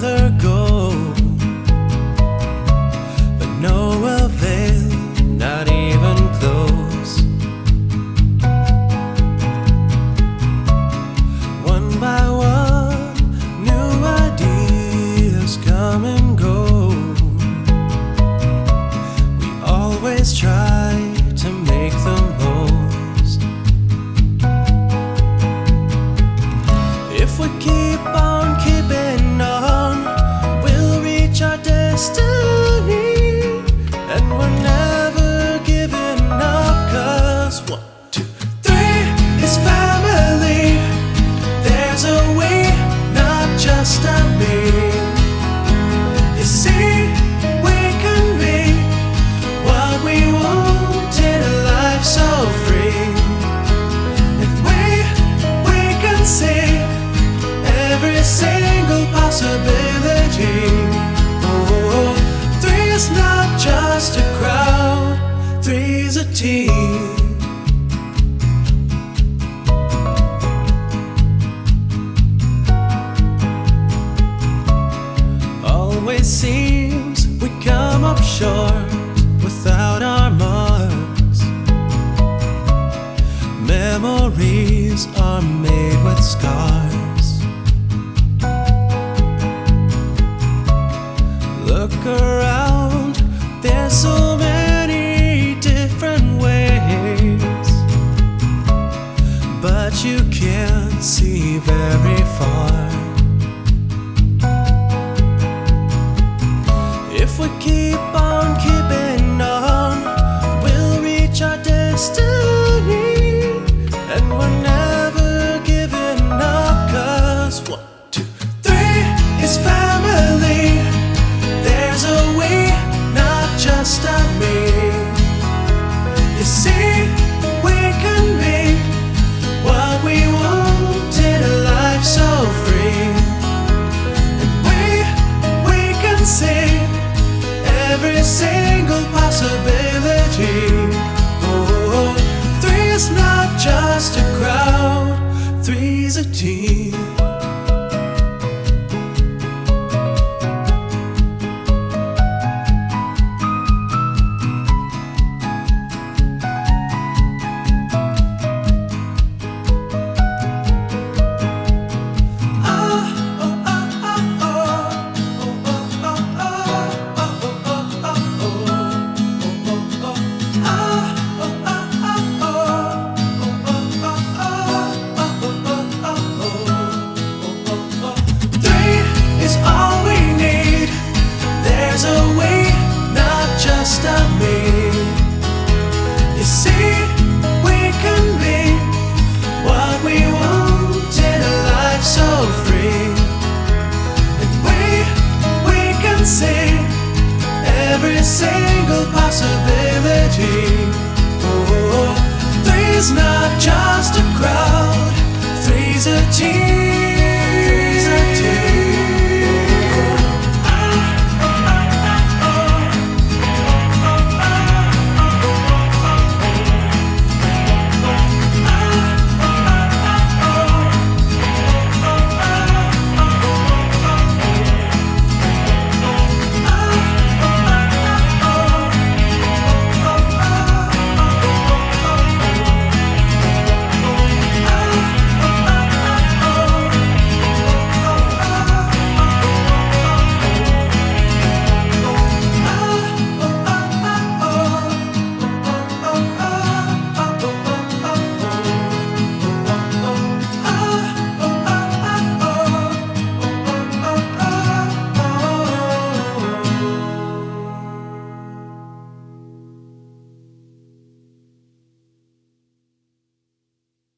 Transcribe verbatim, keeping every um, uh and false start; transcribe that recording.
another goal, but no avail, not even close. One by one, new ideas come and go. We always try to make the most. If we keep on keeping on, we'll reach our destiny. And we're never giving up, 'cause one, two, three is family. There's a we, not just a me. You see, we can be what we want in a life so free. And we, we can see every single possibility. Oh, three is not just a crowd, three's a team. Always seems we come up short without our marks. Memories are made with scars. Look around, there's so many different ways, but you can't see very far. If we keep on keeping on, we'll reach our destiny. And we're never giving up, 'cause one, two, three is family. There's a we, not just a me. You see, we can be what we want in a life so free. And we, we can see every single possibility. Oh, three is not just a crowd, three's a team. There's a we, not just a me. You see, we can be what we want in a life so free. And we, we can see every single possibility. Oh, three's not just a crowd, three's a team.